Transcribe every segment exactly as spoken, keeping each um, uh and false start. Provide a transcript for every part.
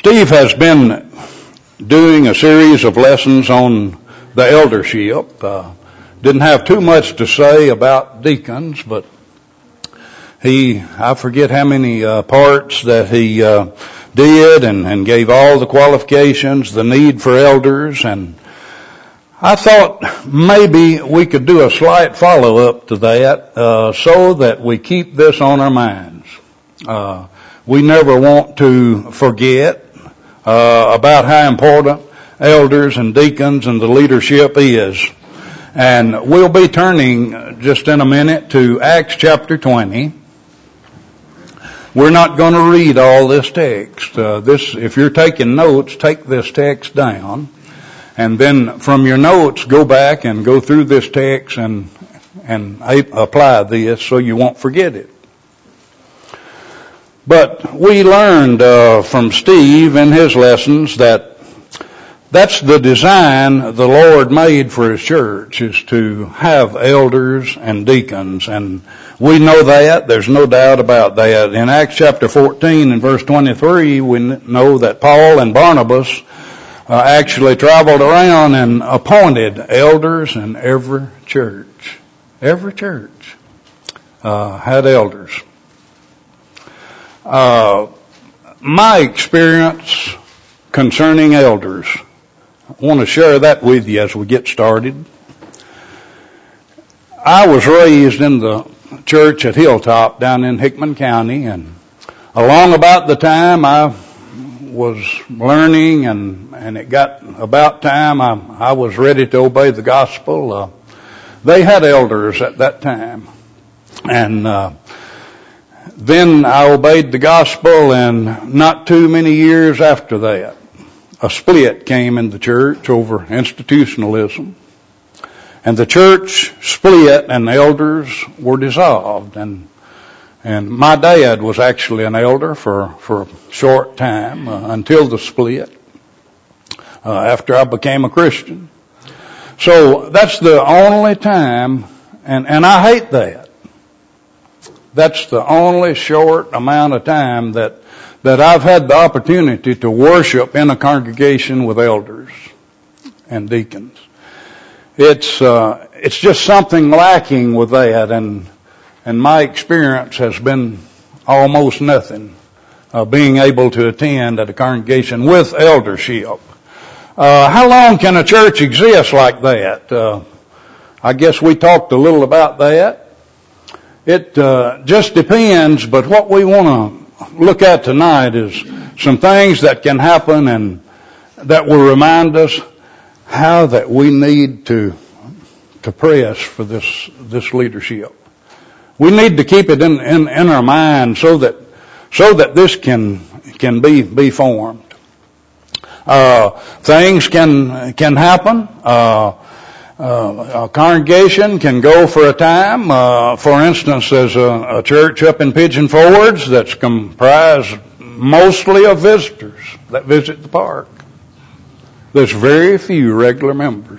Steve has been doing a series of lessons on the eldership. Uh, didn't have too much to say about deacons, but he, I forget how many uh, parts that he uh, did and, and gave all the qualifications, the need for elders, and I thought maybe we could do a slight follow-up to that uh, so that we keep this on our minds. Uh, we never want to forget uh, about how important elders and deacons and the leadership is. And we'll be turning just in a minute to Acts chapter twenty. We're not going to read all this text. Uh, this, if you're taking notes, take this text down. And then from your notes, go back and go through this text and and apply this so you won't forget it. But we learned uh, from Steve in his lessons that that's the design the Lord made for His church, is to have elders and deacons. And we know that. There's no doubt about that. In Acts chapter fourteen and verse twenty-three, we know that Paul and Barnabas Uh, actually traveled around and appointed elders in every church. Every church uh, had elders. Uh, my experience concerning elders, I want to share that with you as we get started. I was raised in the church at Hilltop down in Hickman County, and along about the time I was learning and, and it got about time I, I was ready to obey the gospel. Uh, they had elders at that time. And, uh, then I obeyed the gospel, and not too many years after that, a split came in the church over institutionalism. And the church split and the elders were dissolved. And And my dad was actually an elder for, for a short time, uh, until the split, uh, after I became a Christian. So that's the only time, and, and I hate that. That's the only short amount of time that, that I've had the opportunity to worship in a congregation with elders and deacons. It's, uh, it's just something lacking with that, and And my experience has been almost nothing, uh, being able to attend at a congregation with eldership. Uh, how long can a church exist like that? Uh, I guess we talked a little about that. It uh, just depends, but what we want to look at tonight is some things that can happen and that will remind us how that we need to to press for this this leadership. We need to keep it in, in, in our mind so that, so that this can, can be, be formed. Uh, things can, can happen. Uh, uh, a congregation can go for a time. Uh, for instance, there's a, a church up in Pigeon Forge that's comprised mostly of visitors that visit the park. There's very few regular members.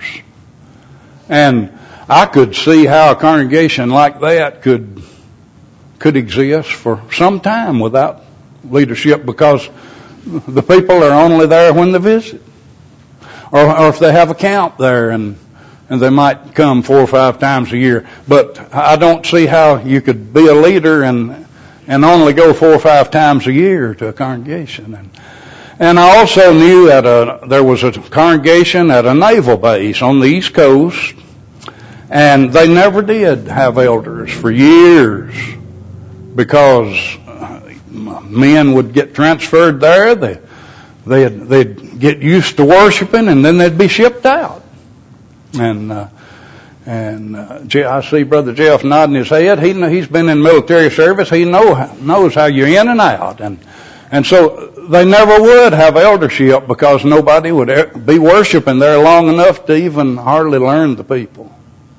And I could see how a congregation like that could could exist for some time without leadership, because the people are only there when they visit, or, or if they have a camp there, and and they might come four or five times a year. But I don't see how you could be a leader and and only go four or five times a year to a congregation. And and I also knew that a, there was a congregation at a naval base on the East Coast. And they never did have elders for years, because men would get transferred there. They, they'd, they'd get used to worshiping, and then they'd be shipped out. And, uh, and, uh, I see Brother Jeff nodding his head. He, he's been in military service. He know, knows how you're in and out. And, and so they never would have eldership, because nobody would be worshiping there long enough to even hardly learn the people.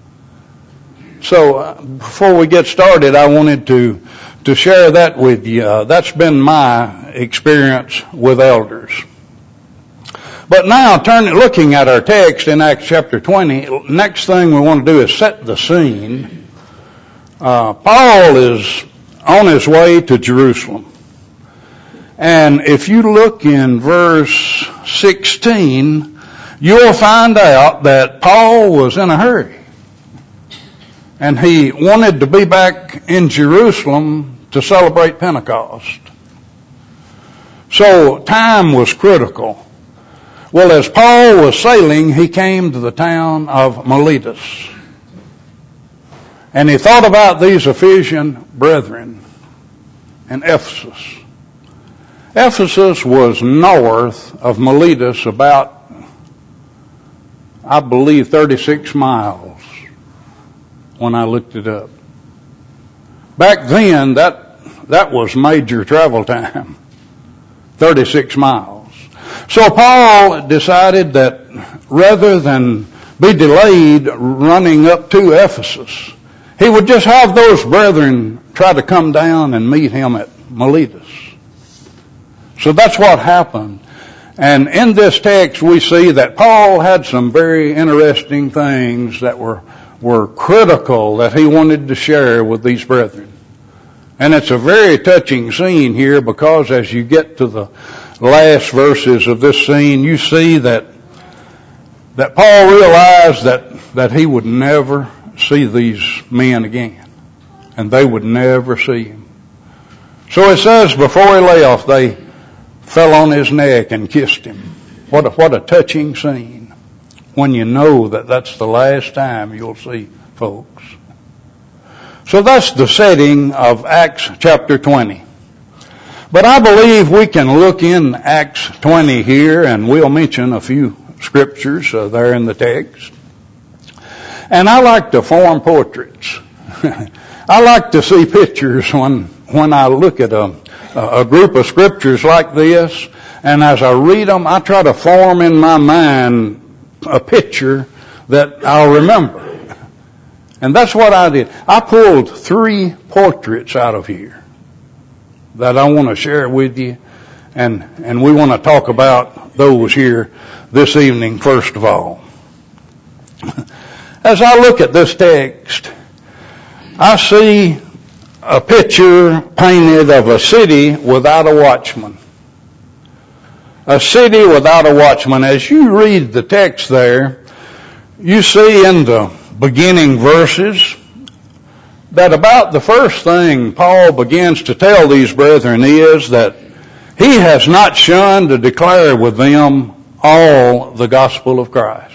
So uh, before we get started, I wanted to to share that with you. Uh, that's been my experience with elders. But now, turn looking at our text in Acts chapter twenty, next thing we want to do is set the scene. Uh, Paul is on his way to Jerusalem. And if you look in verse sixteen, you'll find out that Paul was in a hurry. And he wanted to be back in Jerusalem to celebrate Pentecost. So time was critical. Well, as Paul was sailing, he came to the town of Miletus. And he thought about these Ephesian brethren in Ephesus. Ephesus was north of Miletus about, I believe, thirty-six miles when I looked it up. Back then, that, that was major travel time, thirty-six miles. So Paul decided that rather than be delayed running up to Ephesus, he would just have those brethren try to come down and meet him at Miletus. So that's what happened. And in this text we see that Paul had some very interesting things that were, were critical that he wanted to share with these brethren. And it's a very touching scene here, because as you get to the last verses of this scene, you see that, that Paul realized that, that he would never see these men again. And they would never see him. So it says before he left, they fell on his neck and kissed him. What a, what a touching scene when you know that that's the last time you'll see folks. So that's the setting of Acts chapter twenty. But I believe we can look in Acts twenty here, and we'll mention a few scriptures uh, there in the text. And I like to form portraits. I like to see pictures when, when I look at a, a group of scriptures like this, and as I read them, I try to form in my mind a picture that I'll remember. And that's what I did. I pulled three portraits out of here that I want to share with you, and, and we want to talk about those here this evening first of all. As I look at this text, I see a picture painted of a city without a watchman. A city without a watchman. As you read the text there, you see in the beginning verses that about the first thing Paul begins to tell these brethren is that he has not shunned to declare with them all the gospel of Christ.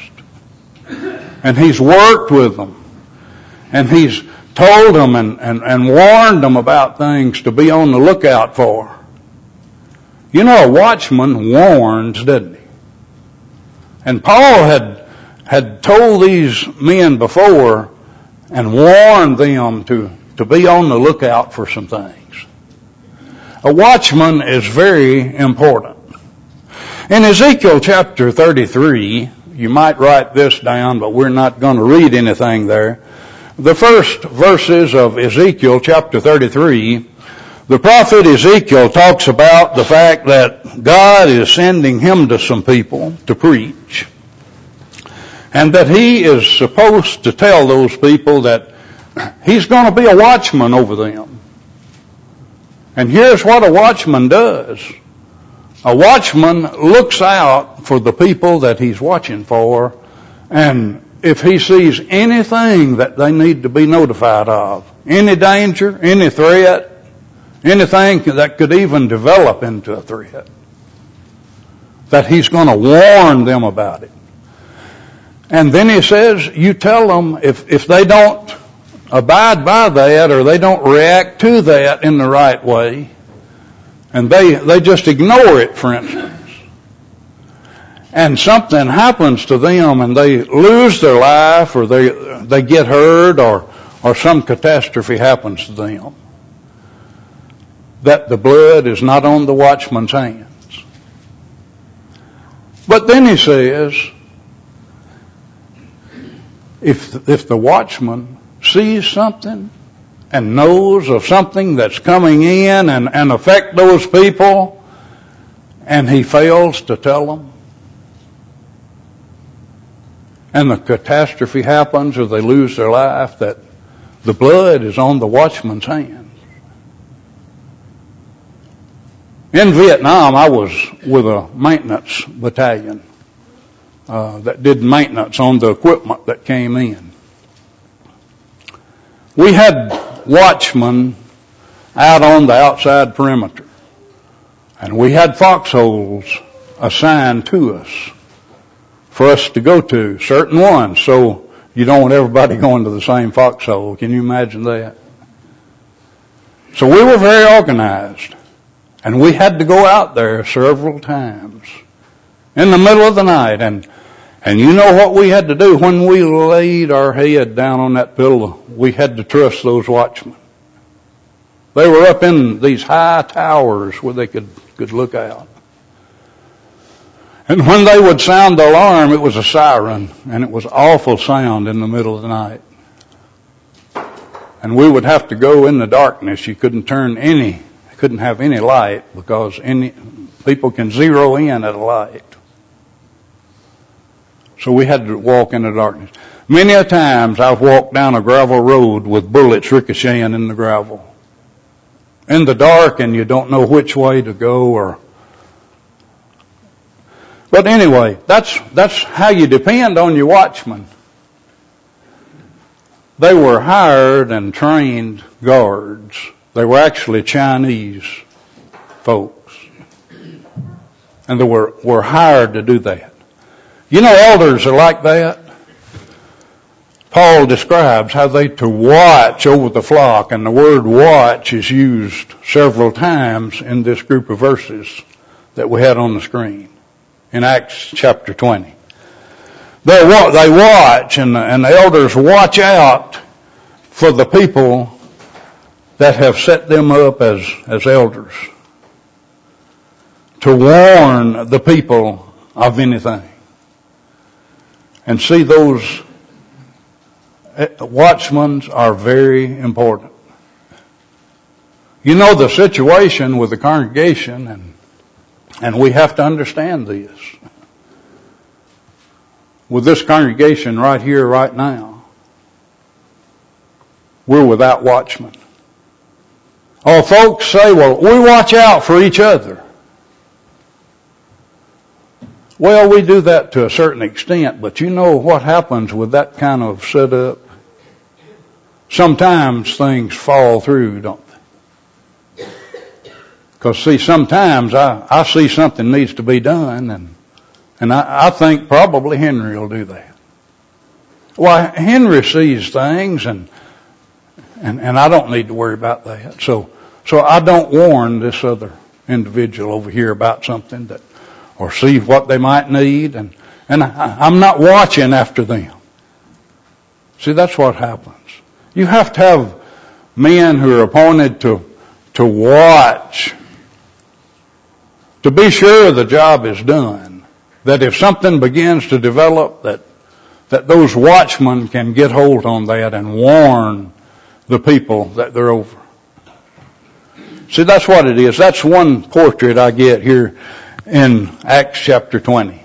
And he's worked with them. And he's told them and, and, and warned them about things to be on the lookout for. You know, a watchman warns, doesn't he? And Paul had, had told these men before and warned them to, to be on the lookout for some things. A watchman is very important. In Ezekiel chapter thirty-three, you might write this down, but we're not going to read anything there. The first verses of Ezekiel chapter thirty-three, the prophet Ezekiel talks about the fact that God is sending him to some people to preach, and that he is supposed to tell those people that he's going to be a watchman over them. And here's what a watchman does. A watchman looks out for the people that he's watching for, and if he sees anything that they need to be notified of, any danger, any threat, anything that could even develop into a threat, that he's going to warn them about it. And then he says, you tell them if, if they don't abide by that, or they don't react to that in the right way, and they, they just ignore it, for instance, and something happens to them and they lose their life, or they, they get hurt, or, or some catastrophe happens to them, that the blood is not on the watchman's hands. But then he says, if, if the watchman sees something and knows of something that's coming in and, and affect those people, and he fails to tell them, and the catastrophe happens or they lose their life, that the blood is on the watchman's hands. In Vietnam, I was with a maintenance battalion uh, that did maintenance on the equipment that came in. We had watchmen out on the outside perimeter, and we had foxholes assigned to us for us to go to, certain ones, so you don't want everybody going to the same foxhole. Can you imagine that? So we were very organized, and we had to go out there several times in the middle of the night, and and you know what we had to do when we laid our head down on that pillow? We had to trust those watchmen. They were up in these high towers where they could, could look out. And when they would sound the alarm, it was a siren, and it was awful sound in the middle of the night. And we would have to go in the darkness. You couldn't turn any, couldn't have any light because any people can zero in at a light. So we had to walk in the darkness. Many a times I've walked down a gravel road with bullets ricocheting in the gravel. In the dark, and you don't know which way to go or... But anyway, that's, that's how you depend on your watchmen. They were hired and trained guards. They were actually Chinese folks. And they were, were hired to do that. You know, elders are like that. Paul describes how they to watch over the flock, and the word watch is used several times in this group of verses that we had on the screen in Acts chapter twenty. They they watch, and the, and the elders watch out for the people that have set them up as, as elders to warn the people of anything. And see, those watchmen are very important. You know the situation with the congregation, and and we have to understand this. With this congregation right here, right now, we're without watchmen. Oh, folks say, well, we watch out for each other. Well, we do that to a certain extent, but you know what happens with that kind of setup? Sometimes things fall through, don't they? Because, see, sometimes I, I see something needs to be done, and and I, I think probably Henry will do that. Well, Henry sees things, and and and I don't need to worry about that. So so I don't warn this other individual over here about something that, or see what they might need, and and I, I'm not watching after them. See, that's what happens. You have to have men who are appointed to to watch, to be sure the job is done. That if something begins to develop, that that those watchmen can get hold on that and warn the people that they're over. See, that's what it is. That's one portrait I get here in Acts chapter twenty.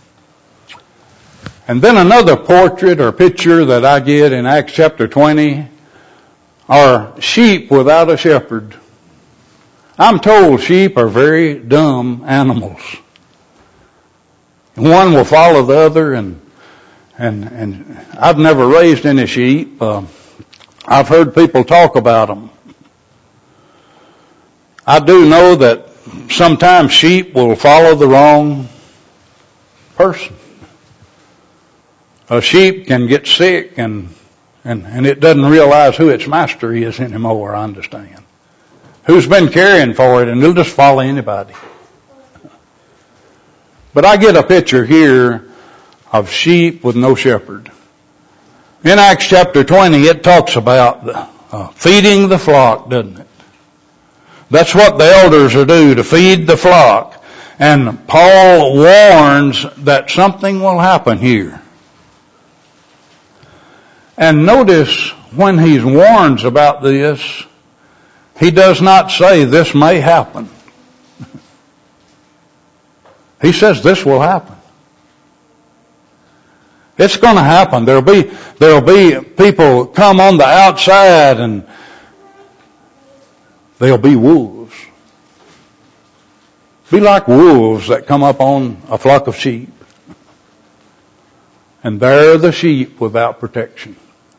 And then another portrait or picture that I get in Acts chapter twenty are sheep without a shepherd. I'm told sheep are very dumb animals. One will follow the other, and and and I've never raised any sheep. Uh, I've heard people talk about them. I do know that sometimes sheep will follow the wrong person. A sheep can get sick, and and and it doesn't realize who its master is anymore, I understand. Who's been caring for it, and it'll just follow anybody. But I get a picture here of sheep with no shepherd. In Acts chapter twenty, it talks about the, uh, feeding the flock, doesn't it? That's what the elders are due, to feed the flock. And Paul warns that something will happen here. And notice when he warns about this, he does not say this may happen. He says this will happen. It's going to happen. There'll be, there'll be people come on the outside, and they'll be wolves. be like wolves that come up on a flock of sheep. And they're the sheep without protection.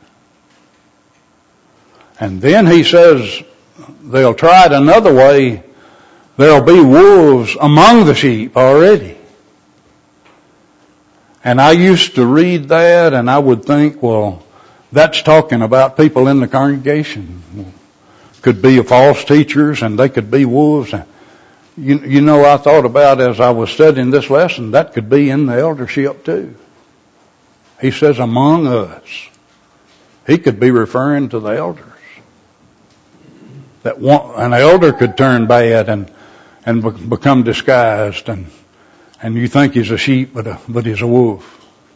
And then he says they'll try it another way. There'll be wolves among the sheep already. And I used to read that and I would think, well, that's talking about people in the congregation. Could be false teachers and they could be wolves. You, you know, I thought about as I was studying this lesson, that could be in the eldership too. He says among us. He could be referring to the elders. That one, an elder could turn bad and, and be, become disguised and, and you think he's a sheep, but, a, but he's a wolf.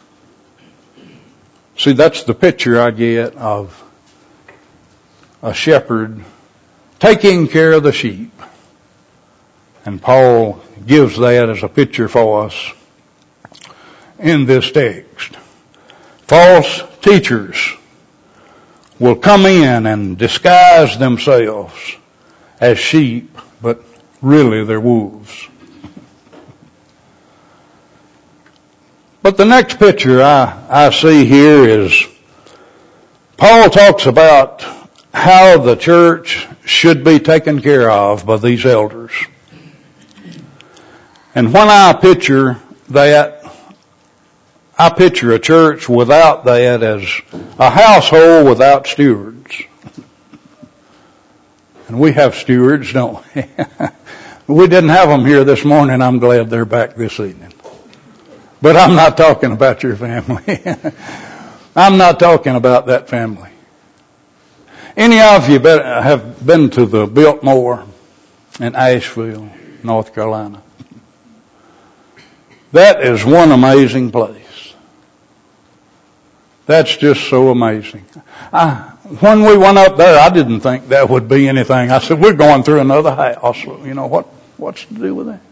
See, that's the picture I get of a shepherd taking care of the sheep. And Paul gives that as a picture for us in this text. False teachers will come in and disguise themselves as sheep, but really they're wolves. But the next picture I, I see here is Paul talks about how the church should be taken care of by these elders. And when I picture that, I picture a church without that as a household without stewards. And we have stewards, don't we? We didn't have them here this morning. I'm glad they're back this evening. But I'm not talking about your family. I'm not talking about that family. Any of you have been to the Biltmore in Asheville, North Carolina? That is one amazing place. That's just so amazing. I, when we went up there, I didn't think that would be anything. I said, we're going through another house. You know, what, what's to do with that?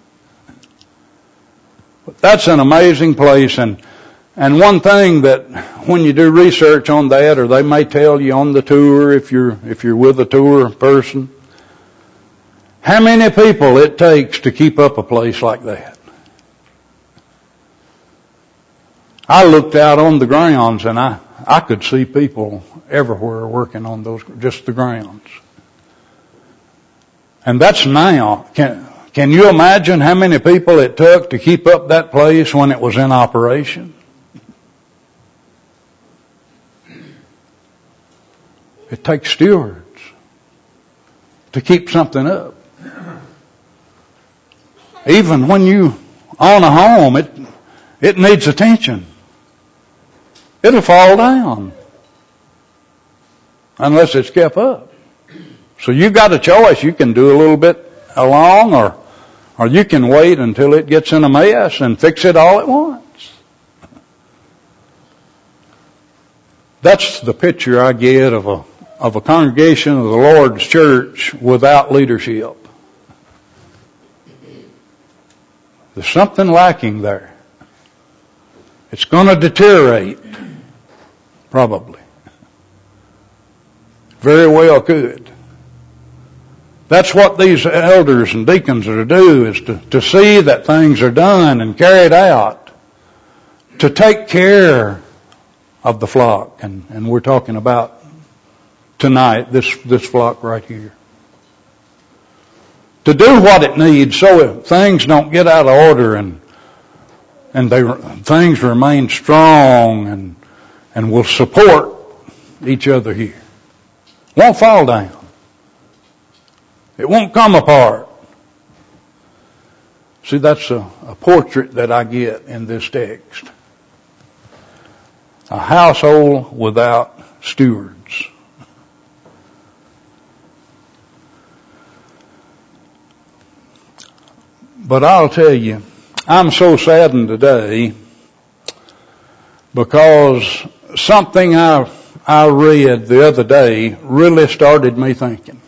But that's an amazing place. And, and one thing that when you do research on that, or they may tell you on the tour if you're, if you're with a tour person, how many people it takes to keep up a place like that. I looked out on the grounds and I, I could see people everywhere working on those, just the grounds. And that's now. Can, can you imagine how many people it took to keep up that place when it was in operation? It takes stewards to keep something up. Even when you own a home, it, it needs attention. It'll fall down unless it's kept up. So you've got a choice. You can do a little bit along, or or you can wait until it gets in a mess and fix it all at once. That's the picture I get of a of a congregation of the Lord's church without leadership. There's something lacking there. It's going to deteriorate. Probably. Very well could. That's what these elders and deacons are to do, is to, to see that things are done and carried out. To take care of the flock. And, and we're talking about tonight, this, this flock right here. To do what it needs so things don't get out of order and, and they, things remain strong and And will support each other here. Won't fall down. It won't come apart. See, that's a, a portrait that I get in this text. A household without stewards. But I'll tell you, I'm so saddened today because something I, I read the other day really started me thinking.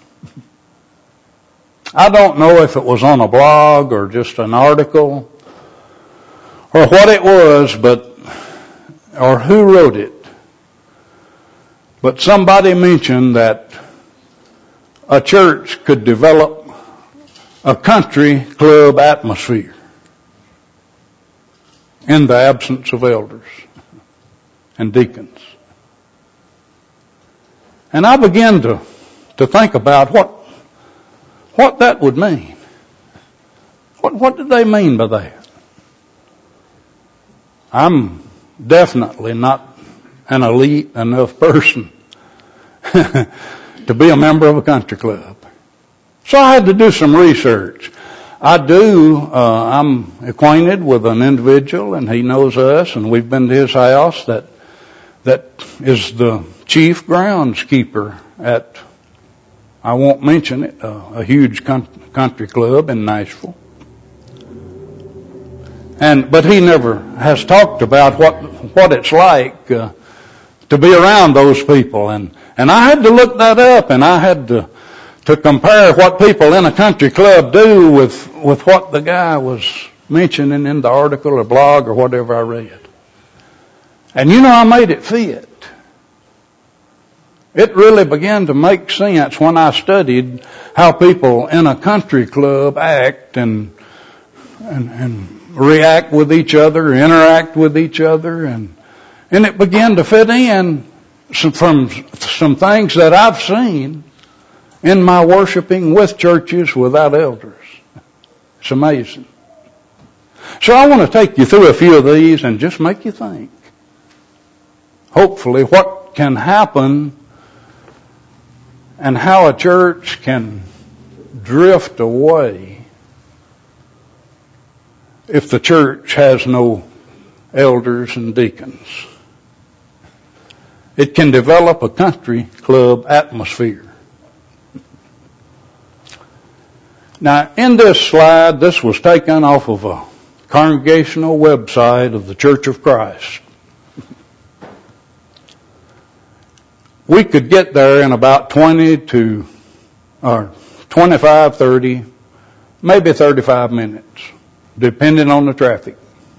I don't know if it was on a blog or just an article or what it was, but, or who wrote it. But somebody mentioned that a church could develop a country club atmosphere in the absence of elders and deacons. And I began to, to think about what, what that would mean. What, what did they mean by that? I'm definitely not an elite enough person to be a member of a country club. So I had to do some research. I do, uh, I'm acquainted with an individual, and he knows us, and we've been to his house, that that is the chief groundskeeper at, I won't mention it, uh, a huge country club in Nashville. And but he never has talked about what what it's like uh, to be around those people, and and I had to look that up, and I had to to compare what people in a country club do with with what the guy was mentioning in the article or blog or whatever I read. And you know, I made it fit. It really began to make sense when I studied how people in a country club act and and, and react with each other, interact with each other, and and it began to fit in some, from some things that I've seen in my worshiping with churches without elders. It's amazing. So I want to take you through a few of these and just make you think. Hopefully what can happen and how a church can drift away if the church has no elders and deacons. It can develop a country club atmosphere. Now, in this slide, this was taken off of a congregational website of the Church of Christ. We could get there in about twenty to, or twenty-five, thirty, maybe thirty-five minutes, depending on the traffic.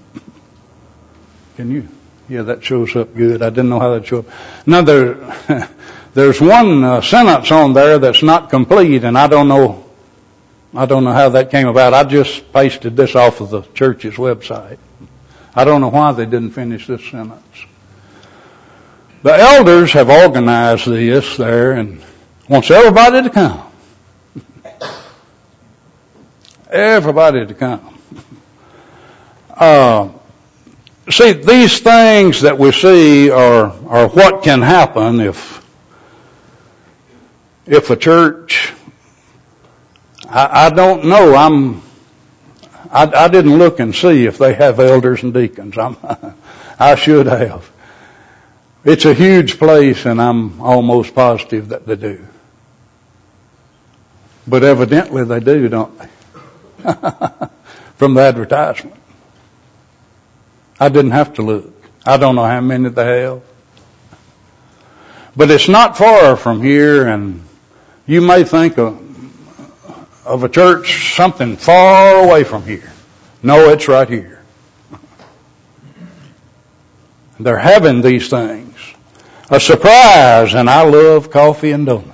Can you? Yeah, that shows up good. I didn't know how that showed up. Now, there, there's one uh, sentence on there that's not complete, and I don't know I don't know how that came about. I just pasted this off of the church's website. I don't know why they didn't finish this sentence. The elders have organized this there and wants everybody to come. Everybody to come. Uh, see, these things that we see are, are what can happen if, if a church, I, I don't know, I'm, I, I didn't look and see if they have elders and deacons. I'm, I should have. It's a huge place, and I'm almost positive that they do. But evidently they do, don't they? From the advertisement. I didn't have to look. I don't know how many they have. But it's not far from here, and you may think of, of a church something far away from here. No, it's right here. They're having these things. A surprise, and I love coffee and donuts.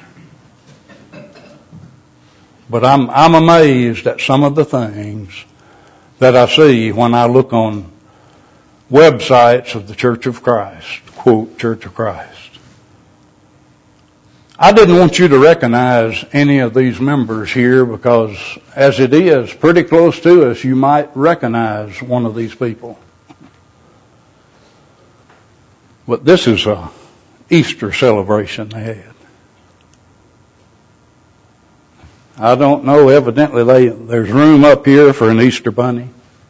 But I'm, I'm amazed at some of the things that I see when I look on websites of the Church of Christ, quote, Church of Christ. I didn't want you to recognize any of these members here because as it is pretty close to us, you might recognize one of these people. But this is a Easter celebration they had. I don't know, evidently they, there's room up here for an Easter bunny.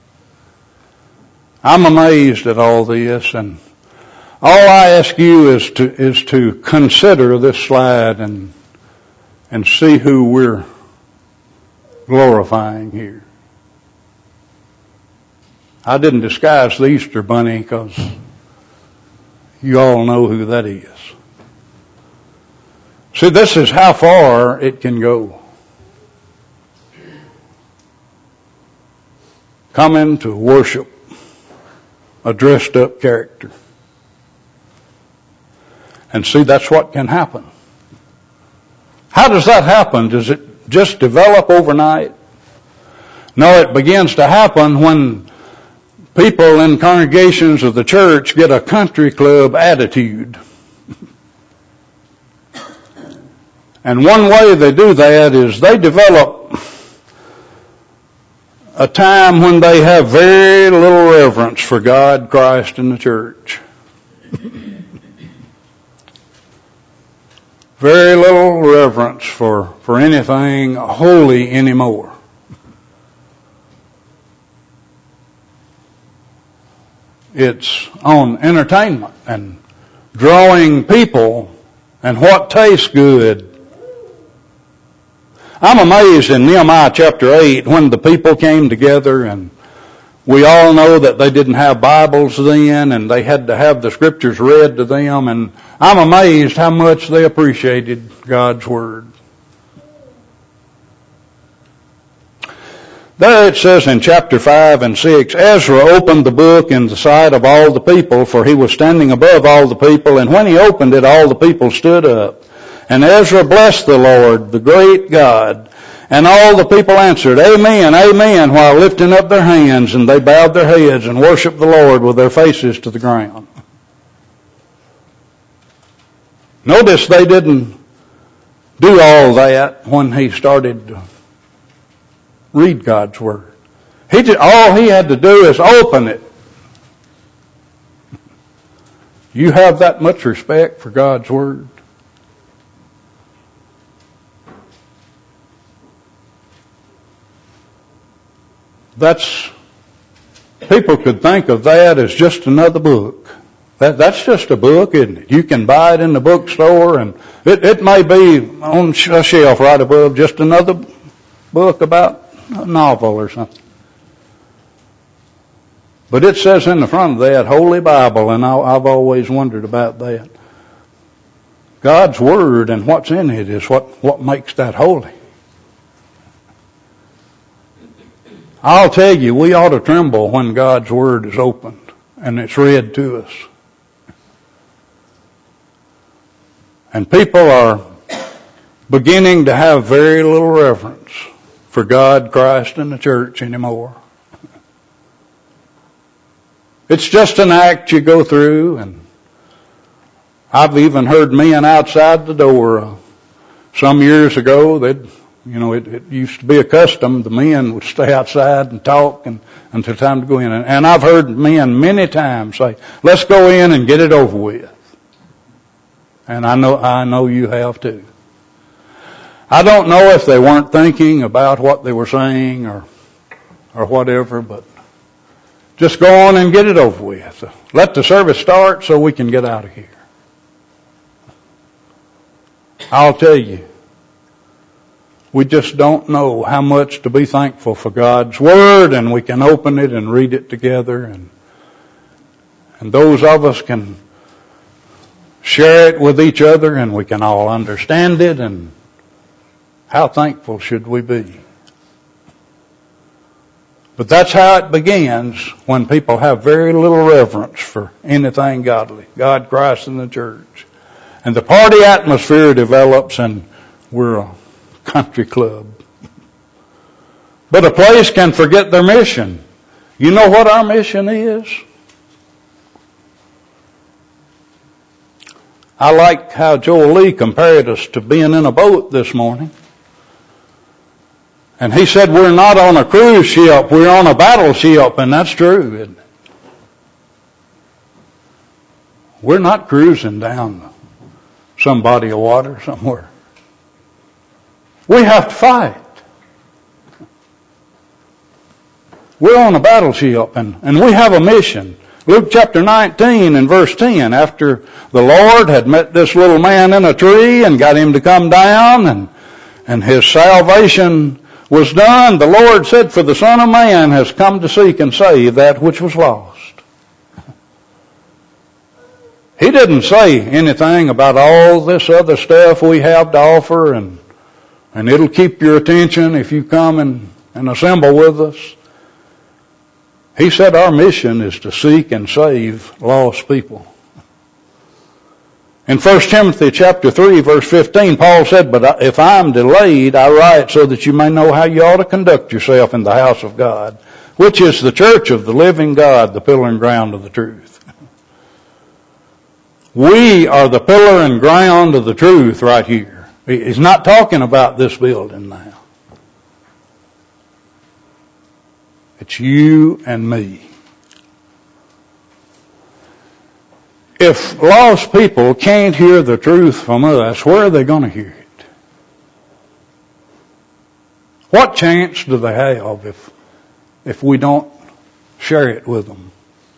I'm amazed at all this, and all I ask you is to, is to consider this slide and, and see who we're glorifying here. I didn't disguise the Easter bunny because you all know who that is. See, this is how far it can go. Coming to worship a dressed up character. And see, that's what can happen. How does that happen? Does it just develop overnight? No, it begins to happen when people in congregations of the church get a country club attitude. And one way they do that is they develop a time when they have very little reverence for God, Christ, and the church. Very little reverence for, for anything holy anymore. It's on entertainment and drawing people and what tastes good. I'm amazed in Nehemiah chapter eight when the people came together, and we all know that they didn't have Bibles then and they had to have the scriptures read to them, and I'm amazed how much they appreciated God's Word. There it says in chapter five and six, Ezra opened the book in the sight of all the people, for he was standing above all the people, and when he opened it, all the people stood up. And Ezra blessed the Lord, the great God. And all the people answered, Amen, Amen, while lifting up their hands, and they bowed their heads and worshiped the Lord with their faces to the ground. Notice they didn't do all that when he started to read God's Word. He just, all he had to do is open it. You have that much respect for God's Word? That's, people could think of that as just another book. That, that's just a book, isn't it? You can buy it in the bookstore, and it, it may be on a shelf right above just another book about a novel or something. But it says in the front of that, Holy Bible, and I, I've always wondered about that. God's Word and what's in it is what, what makes that holy. I'll tell you, we ought to tremble when God's Word is opened and it's read to us. And people are beginning to have very little reverence for God, Christ, and the church anymore. It's just an act you go through, and I've even heard men outside the door some years ago. They'd You know, it, it used to be a custom. The men would stay outside and talk and, until time to go in. And, and I've heard men many times say, let's go in and get it over with. And I know, I know you have too. I don't know if they weren't thinking about what they were saying or, or whatever, but just go on and get it over with. Let the service start so we can get out of here. I'll tell you, we just don't know how much to be thankful for God's Word, and we can open it and read it together, and and those of us can share it with each other, and we can all understand it, and how thankful should we be? But that's how it begins when people have very little reverence for anything godly, God, Christ, and the church. And the party atmosphere develops, and we're a country club. But a place can forget their mission. You know what our mission is? I like how Joel Lee compared us to being in a boat this morning. And he said we're not on a cruise ship, we're on a battleship, and that's true, isn't it? We're not cruising down some body of water somewhere. We have to fight. We're on a battleship, and, and we have a mission. Luke chapter nineteen and verse ten, after the Lord had met this little man in a tree and got him to come down, and, and his salvation was done, the Lord said, for the Son of Man has come to seek and save that which was lost. He didn't say anything about all this other stuff we have to offer, and and it'll keep your attention if you come and, and assemble with us. He said our mission is to seek and save lost people. In First Timothy chapter three, verse fifteen, Paul said, "But if I am delayed, I write so that you may know how you ought to conduct yourself in the house of God, which is the church of the living God, the pillar and ground of the truth." We are the pillar and ground of the truth right here. He's not talking about this building now. It's you and me. If lost people can't hear the truth from us, where are they going to hear it? What chance do they have if, if we don't share it with them?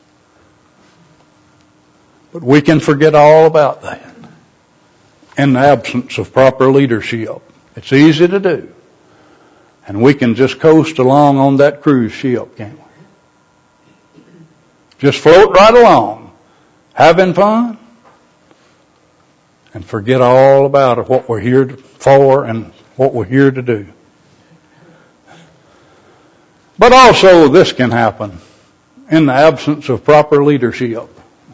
But we can forget all about that in the absence of proper leadership. It's easy to do. And we can just coast along on that cruise ship, can't we? Just float right along, having fun, and forget all about what we're here for and what we're here to do. But also this can happen in the absence of proper leadership.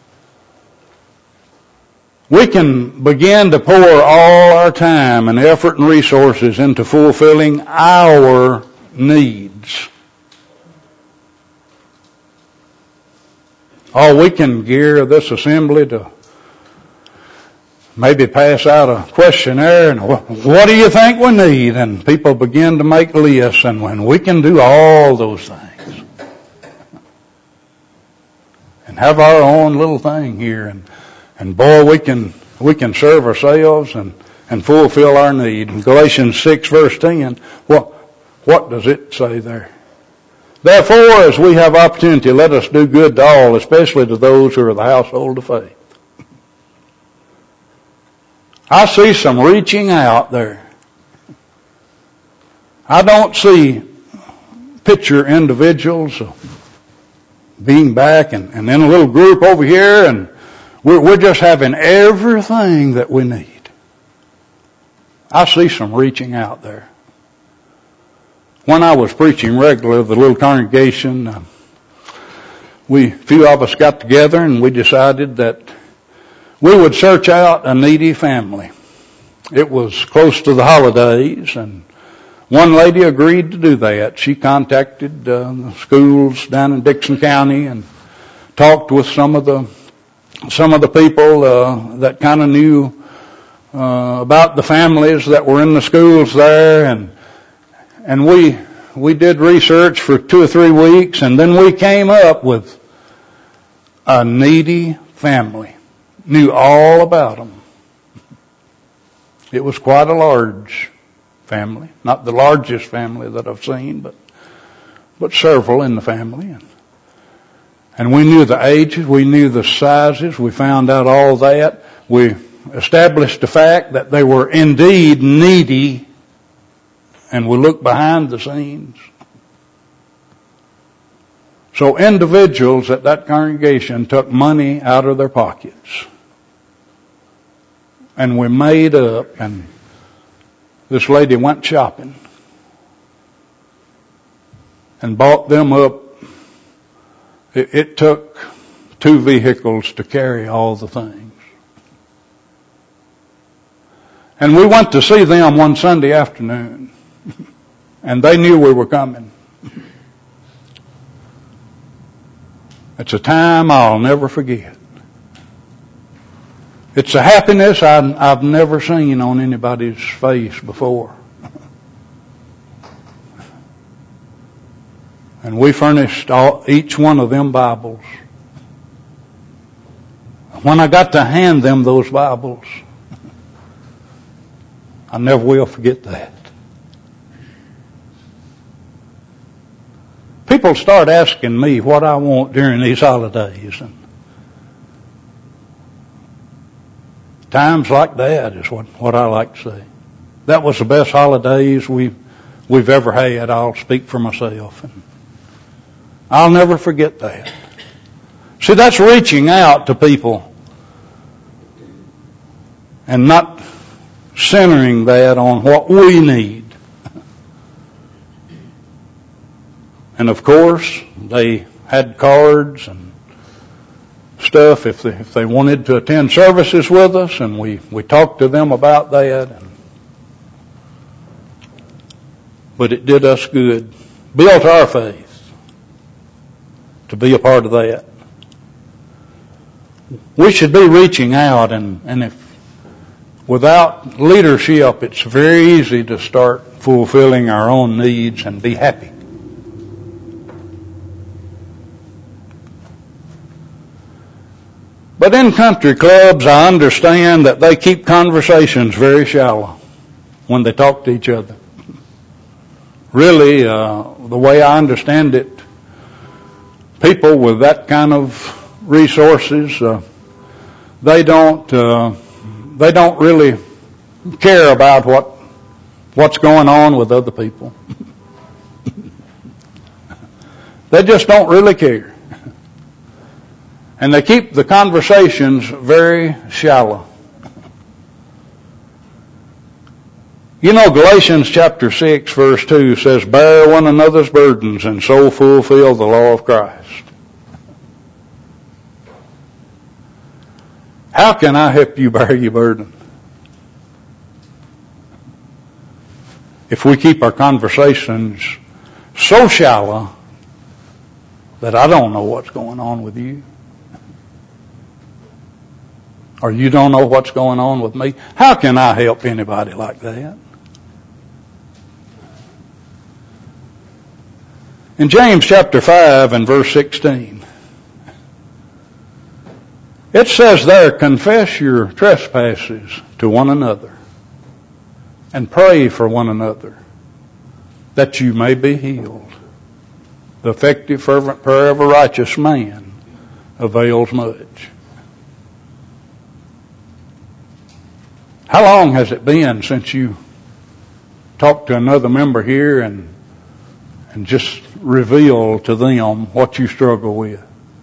We can begin to pour all our time and effort and resources into fulfilling our needs. Or we can gear this assembly to maybe pass out a questionnaire and what do you think we need? And people begin to make lists, and when we can do all those things and have our own little thing here, and And boy, we can, we can serve ourselves and, and fulfill our need. In Galatians six verse ten, what, what does it say there? Therefore, as we have opportunity, let us do good to all, especially to those who are the household of faith. I see some reaching out there. I don't see picture individuals being back and, and in a little group over here, and We're, we're just having everything that we need. I see some reaching out there. When I was preaching regularly with the little congregation, uh, we, a few of us got together and we decided that we would search out a needy family. It was close to the holidays, and one lady agreed to do that. She contacted uh, the schools down in Dixon County and talked with some of the Some of the people uh, that kind of knew uh, about the families that were in the schools there, and and we we did research for two or three weeks, and then we came up with a needy family. Knew all about them. It was quite a large family, not the largest family that I've seen, but but several in the family. And, And we knew the ages, we knew the sizes, we found out all that. We established the fact that they were indeed needy, and we looked behind the scenes. So individuals at that congregation took money out of their pockets. And we made up, and this lady went shopping and bought them up. It, it took two vehicles to carry all the things. And we went to see them one Sunday afternoon, and they knew we were coming. It's a time I'll never forget. It's a happiness I, I've never seen on anybody's face before. And we furnished all, each one of them Bibles. When I got to hand them those Bibles, I never will forget that. People start asking me what I want during these holidays. And times like that is what, what I like to say. That was the best holidays we, we've ever had. I'll speak for myself. And I'll never forget that. See, that's reaching out to people and not centering that on what we need. And of course, they had cards and stuff if they, if they wanted to attend services with us, and we, we talked to them about that. And, but it did us good. Built our faith to be a part of that. We should be reaching out, and, and if without leadership, it's very easy to start fulfilling our own needs and be happy. But in country clubs, I understand that they keep conversations very shallow when they talk to each other. Really, uh, the way I understand it, people with that kind of resources, uh, they don't, uh, they don't really care about what, what's going on with other people. They just don't really care. And they keep the conversations very shallow. You know, Galatians chapter six verse two says, bear one another's burdens and so fulfill the law of Christ. How can I help you bear your burden? If we keep our conversations so shallow that I don't know what's going on with you, or you don't know what's going on with me, how can I help anybody like that? In James chapter five and verse sixteen, it says there, confess your trespasses to one another and pray for one another that you may be healed. The effective fervent prayer of a righteous man avails much. How long has it been since you talked to another member here and and just revealed to them what you struggle with?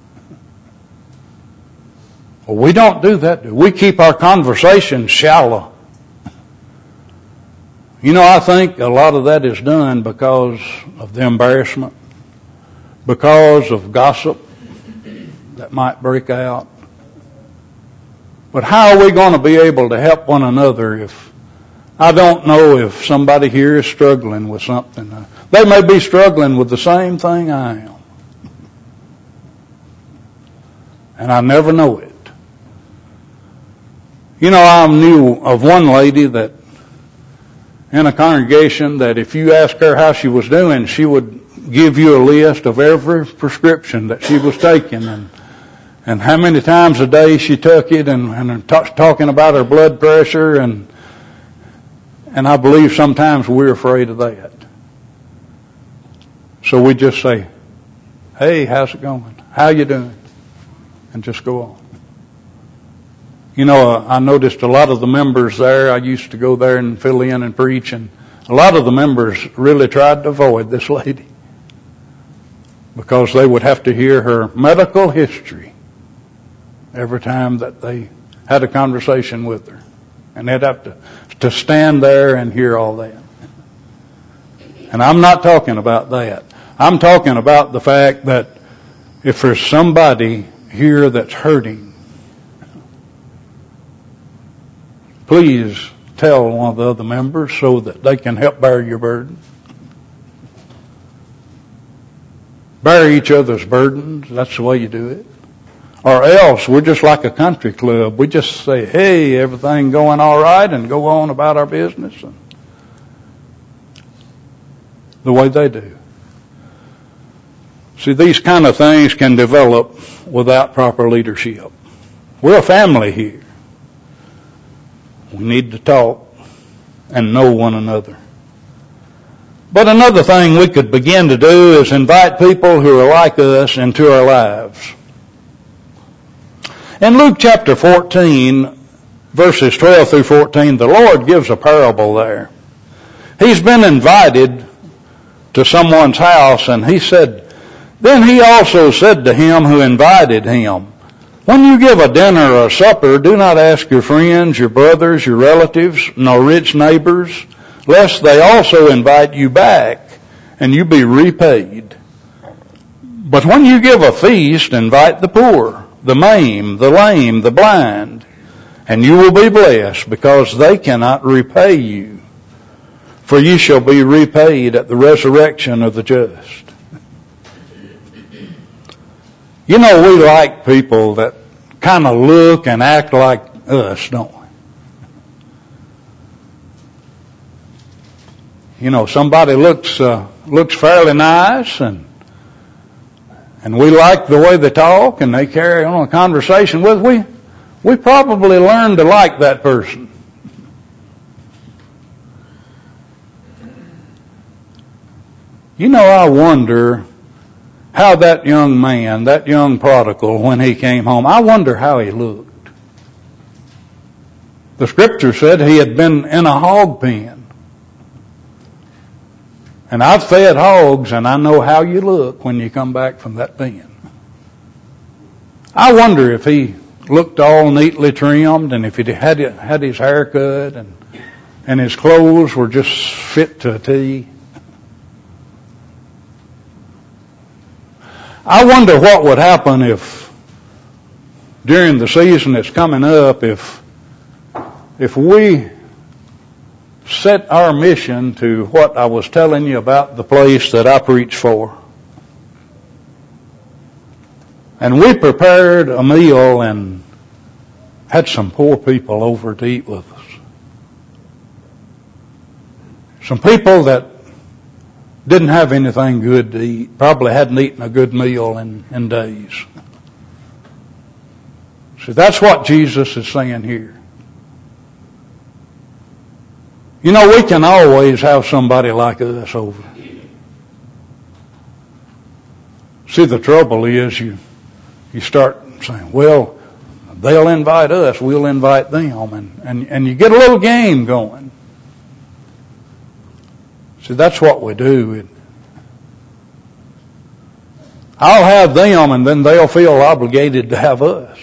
Well, we don't do that. We keep our conversations shallow. You know, I think a lot of that is done because of the embarrassment, because of gossip that might break out. But how are we going to be able to help one another if I don't know if somebody here is struggling with something? They may be struggling with the same thing I am. And I never know it. You know, I knew of one lady that in a congregation that if you asked her how she was doing, she would give you a list of every prescription that she was taking and and how many times a day she took it, and, and t- talking about her blood pressure, and and I believe sometimes we're afraid of that. So we just say, hey, how's it going? How you doing? And just go on. You know, uh, I noticed a lot of the members there, I used to go there and fill in and preach, and a lot of the members really tried to avoid this lady because they would have to hear her medical history every time that they had a conversation with her. And they'd have to, to stand there and hear all that. And I'm not talking about that. I'm talking about the fact that if there's somebody here that's hurting, please tell one of the other members so that they can help bear your burden. Bear each other's burdens. That's the way you do it. Or else we're just like a country club. We just say, hey, everything going all right, and go on about our business. And the way they do. See, these kind of things can develop without proper leadership. We're a family here. We need to talk and know one another. But another thing we could begin to do is invite people who are like us into our lives. In Luke chapter fourteen, verses twelve through fourteen, the Lord gives a parable there. He's been invited to someone's house, and he said, then he also said to him who invited him, when you give a dinner or a supper, do not ask your friends, your brothers, your relatives, nor rich neighbors, lest they also invite you back, and you be repaid. But when you give a feast, invite the poor, the maimed, the lame, the blind, and you will be blessed, because they cannot repay you. For ye shall be repaid at the resurrection of the just. You know, we like people that kind of look and act like us, don't we? You know, somebody looks uh, looks fairly nice, and and we like the way they talk, and they carry on a conversation with. We we probably learn to like that person. You know, I wonder how that young man, that young prodigal, when he came home, I wonder how he looked. The scripture said he had been in a hog pen. And I've fed hogs, and I know how you look when you come back from that pen. I wonder if he looked all neatly trimmed, and if he had had his hair cut, and, and his clothes were just fit to a T. I wonder what would happen if, during the season that's coming up, if if we set our mission to what I was telling you about the place that I preach for, and we prepared a meal and had some poor people over to eat with us. Some people that didn't have anything good to eat, probably hadn't eaten a good meal in, in days. See, that's what Jesus is saying here. You know, we can always have somebody like us over. See, the trouble is you, you start saying, well, they'll invite us, we'll invite them, and, and, and you get a little game going. See, that's what we do. I'll have them, and then they'll feel obligated to have us.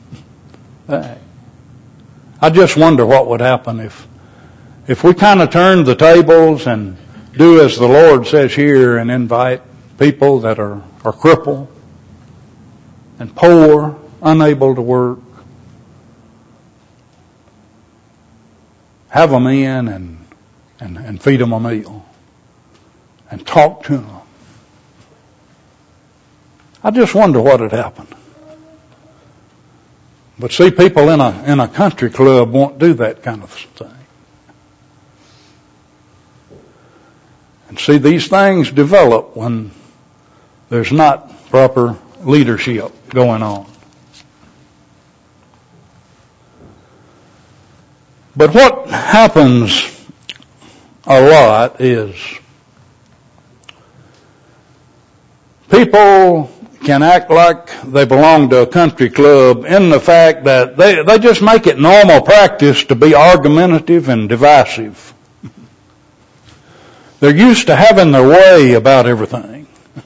I just wonder what would happen if if we kind of turned the tables and do as the Lord says here and invite people that are, are crippled and poor, unable to work. Have them in and, and, and feed them a meal. And talk to them. I just wonder what had happened. But see, people in a in a country club won't do that kind of thing. And see, these things develop when there's not proper leadership going on. But what happens a lot is people can act like they belong to a country club in the fact that they, they just make it normal practice to be argumentative and divisive. They're used to having their way about everything.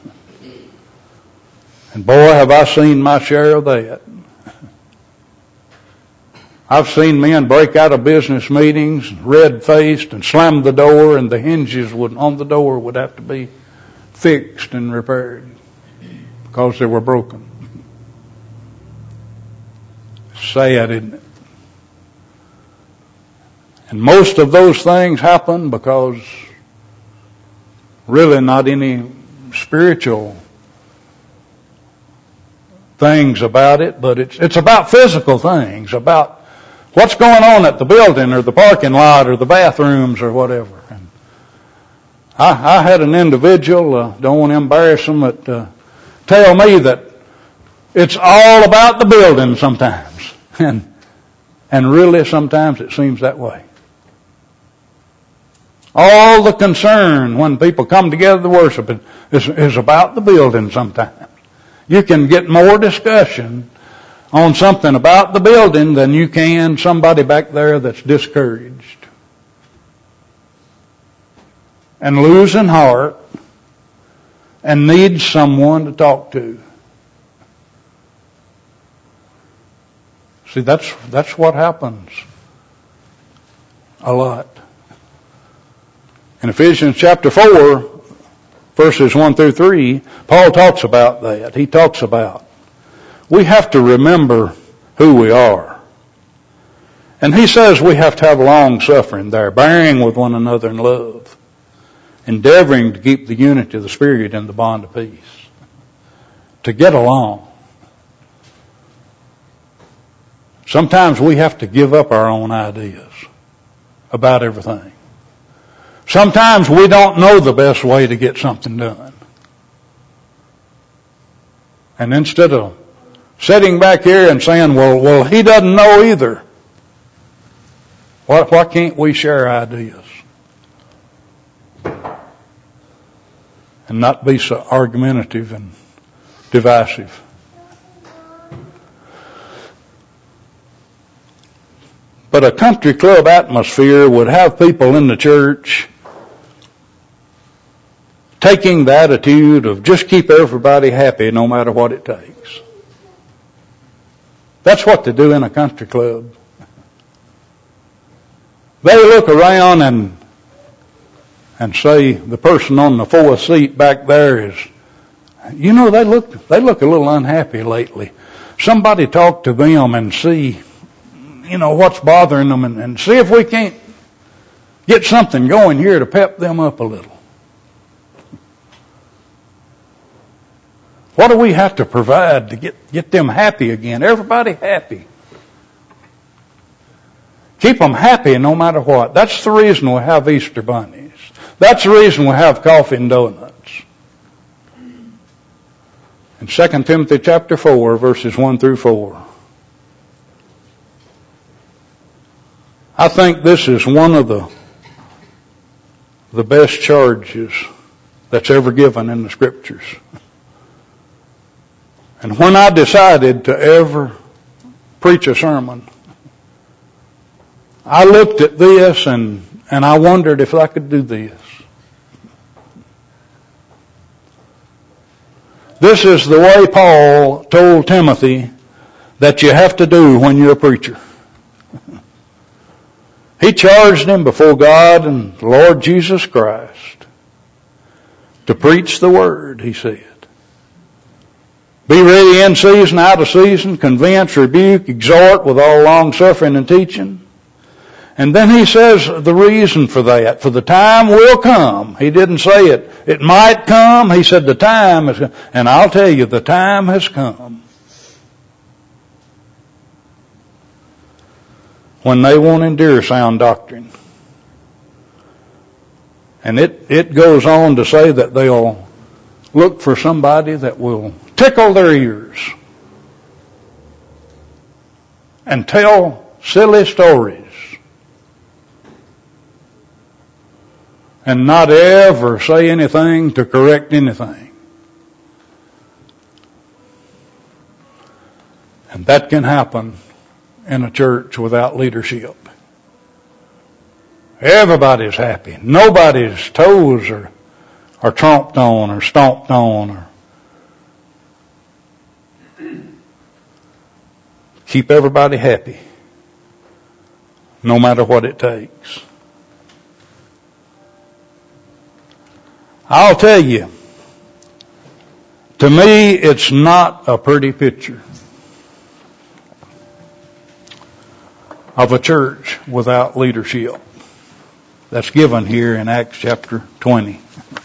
And boy, have I seen my share of that. I've seen men break out of business meetings, red-faced, and slam the door, and the hinges would, on the door would have to be fixed and repaired because they were broken. Sad, isn't it? And most of those things happen because really not any spiritual things about it, but it's it's about physical things, about what's going on at the building or the parking lot or the bathrooms or whatever. And I, I had an individual, uh, don't want to embarrass them, but uh, tell me that it's all about the building sometimes. And and really sometimes it seems that way. All the concern when people come together to worship is, is about the building sometimes. You can get more discussion on something about the building than you can somebody back there that's discouraged and losing heart and needs someone to talk to. See, that's that's what happens a lot. In Ephesians chapter four, verses one through three, Paul talks about that. He talks about we have to remember who we are. And he says we have to have long suffering there, bearing with one another in love, endeavoring to keep the unity of the Spirit in the bond of peace, to get along. Sometimes we have to give up our own ideas about everything. Sometimes we don't know the best way to get something done. And instead of sitting back here and saying, well, well, he doesn't know either, why, why can't we share ideas? And not be so argumentative and divisive. But a country club atmosphere would have people in the church taking the attitude of just keep everybody happy no matter what it takes. That's what they do in a country club. They look around and and say the person on the fourth seat back there is, you know, they look they look a little unhappy lately. Somebody talk to them and see, you know, what's bothering them, and, and see if we can't get something going here to pep them up a little. What do we have to provide to get, get them happy again? Everybody happy. Keep them happy no matter what. That's the reason we have Easter bunnies. That's the reason we have coffee and donuts. In Second Timothy chapter four, verses one through four. I think this is one of the, the best charges that's ever given in the Scriptures. And when I decided to ever preach a sermon, I looked at this and, and I wondered if I could do this. This is the way Paul told Timothy that you have to do when you're a preacher. He charged him before God and the Lord Jesus Christ to preach the word, he said. Be ready in season, out of season, convince, rebuke, exhort with all long suffering and teaching. And then he says the reason for that. For the time will come. He didn't say it. It might come. He said the time is, and I'll tell you, the time has come when they won't endure sound doctrine. And it, it goes on to say that they'll look for somebody that will tickle their ears and tell silly stories and not ever say anything to correct anything. And that can happen in a church without leadership. Everybody's happy. Nobody's toes are, are tromped on or stomped on. Or keep everybody happy, no matter what it takes. I'll tell you, to me, it's not a pretty picture of a church without leadership that's given here in Acts chapter twenty.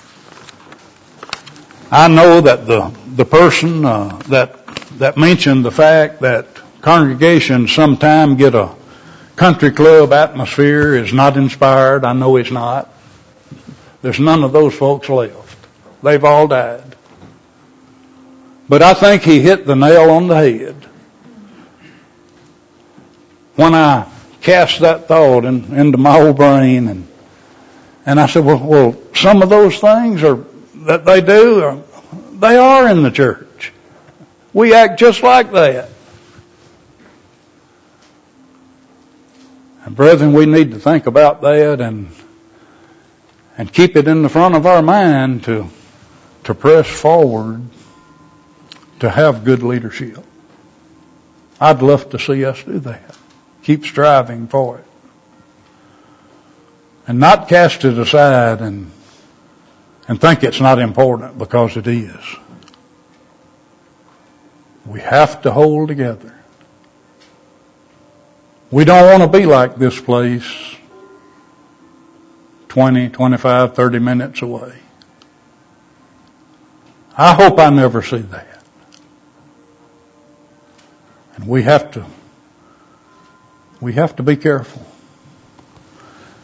I know that the the person uh, that that mentioned the fact that congregations sometime get a country club atmosphere is not inspired. I know it's not. There's none of those folks left. They've all died. But I think he hit the nail on the head when I cast that thought in, into my old brain, and and I said, well, well, some of those things are that they do, are, they are in the church. We act just like that. And brethren, we need to think about that and and keep it in the front of our mind to to press forward to have good leadership. I'd love to see us do that. Keep striving for it. And not cast it aside and and think it's not important, because it is. We have to hold together. We don't want to be like this place twenty, twenty-five, thirty minutes away. I hope I never see that. And we have to, we have to be careful.